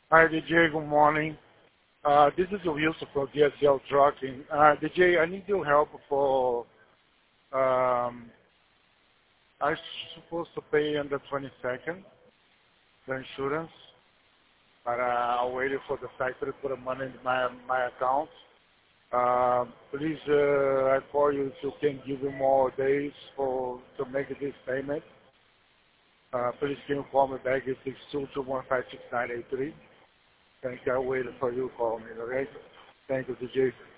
Hi, DJ. Good morning. This is Wilson from DSL Trucking. DJ, I need your help for. Um, I'm supposed to pay on the 22nd the insurance, but I'm waiting for the factory to put the money in my account. Please, I call you if you can give me more days for to make this payment. Please can you call me back at 622-156-983. Thank you. I'll wait for you to call me, okay? Thank you, DJ.